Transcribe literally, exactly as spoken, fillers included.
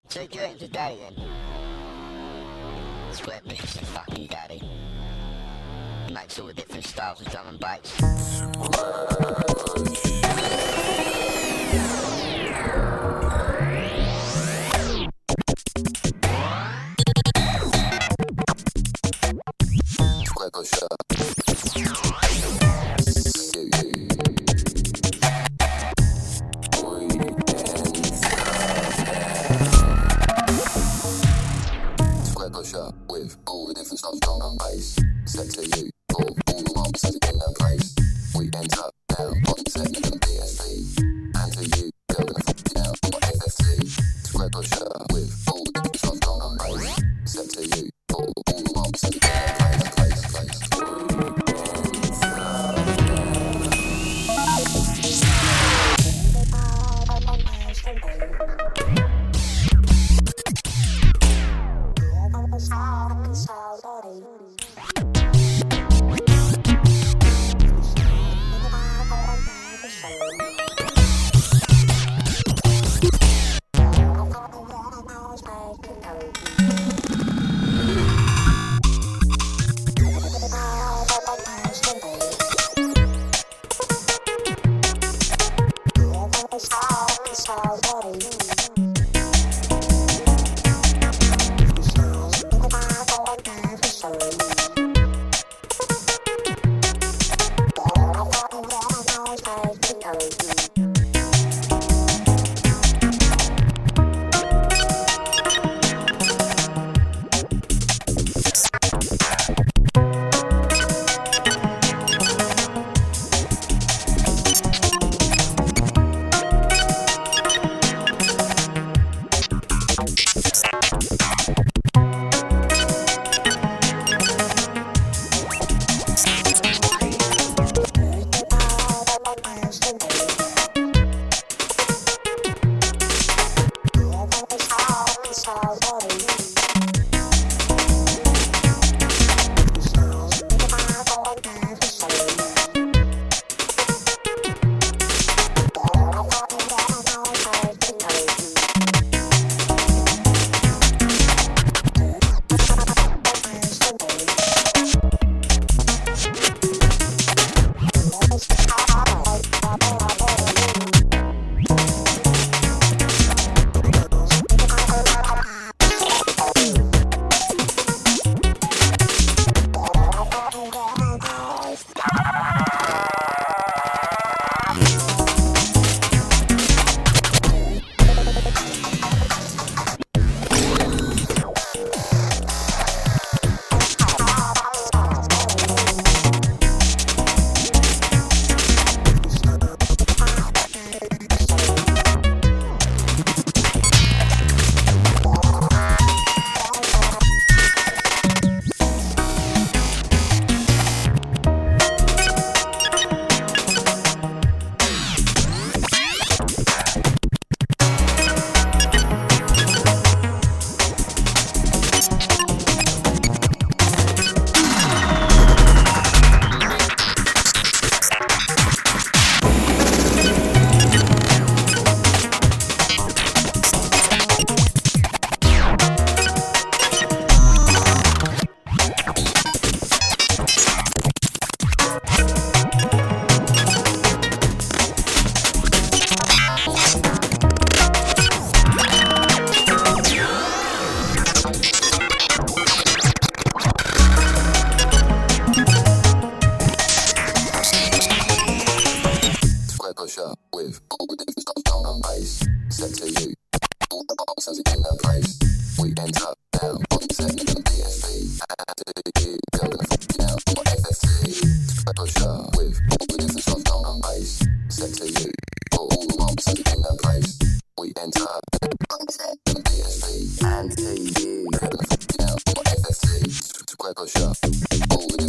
So you're into daddy then? Square bitch and fucking daddy. Makes all the different styles of drum and bass. Square shot. Shop with all the different stuff drum and bass. Set to you for all the ones that are in their place. We enter now on technic and D S P. And to you, you're gonna fuck it out on my F F T. Square pusher with all the different stuff drum and bass. Set to you for all the ones that are in their place, place, place. With all the different stuff drum and bass. Set to you, all the box has it in their place. We enter now on technic and D S P. And to you, you're gonna fuck it out on my F F T. Square pusher with all the different stuff drum and bass. Set to you, for all the ones has it in their place. We enter on technic and D S P. And to you, you're gonna fuck it out on my F F T. Square pusher, all the